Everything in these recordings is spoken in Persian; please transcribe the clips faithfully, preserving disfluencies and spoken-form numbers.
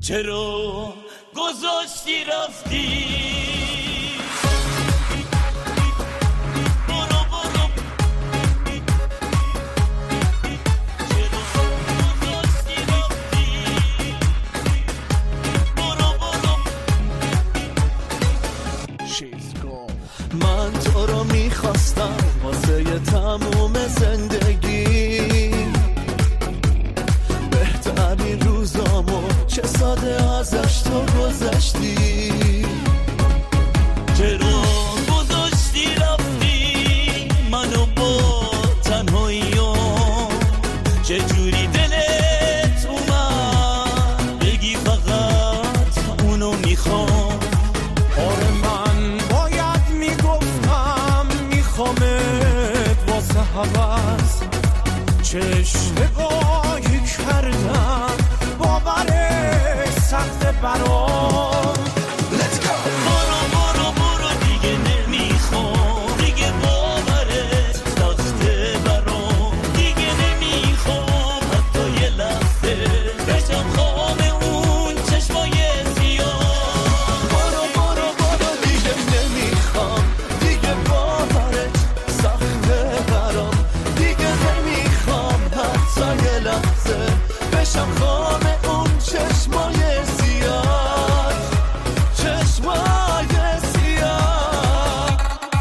چرا گذاشتی رفتی؟ من تو رو میخواستم واسه تموم زندگی، بهترین روزامو چه ساده ازش تو گذشتی. چرا گذاشتی رفتی منو با تنهاییام؟ چجوری دلت اومد بگی فقط اونو میخوام؟ آره من باید میگفتم میخوامت واسه حوض، چه اشتباهی کردم باورش سخته برام. برو برو برو دیگه نمیخوام، دیگه باورت سخته برام، دیگه نمیخوام حتی یه لحظه بشم خام اون چشمای سیاه. برو برو برو دیگه نمیخوام، دیگه باورت سخته برام، دیگه نمیخوام حتی یه لحظه بشم خام اون چشمای سیاه، چشمای سیاه.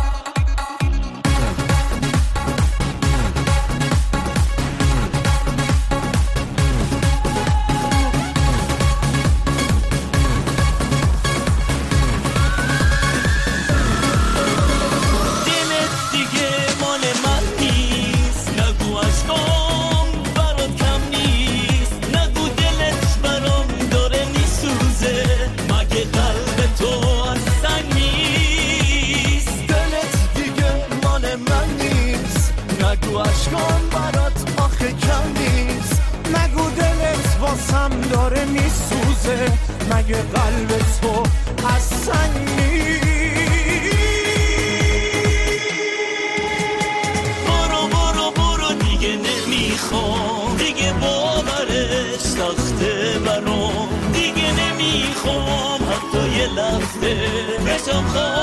دلت دیگه مال من نیست، نگو عشقام برات کم نیست، نگو دلت برام داره میسوزه، مگه قلب تو از سنگ نیست؟ دلت دیگه مال من نیست، نگو عشقام برات آخه کم نیست، نگو دلت واسم داره میسوزه، مگه قلب تو از سنگ نیست؟ برو برو برو دیگه نمیخوام، دیگه باورش سخته برام، دیگه نمیخوام حتی یه لحظه بشم خواهم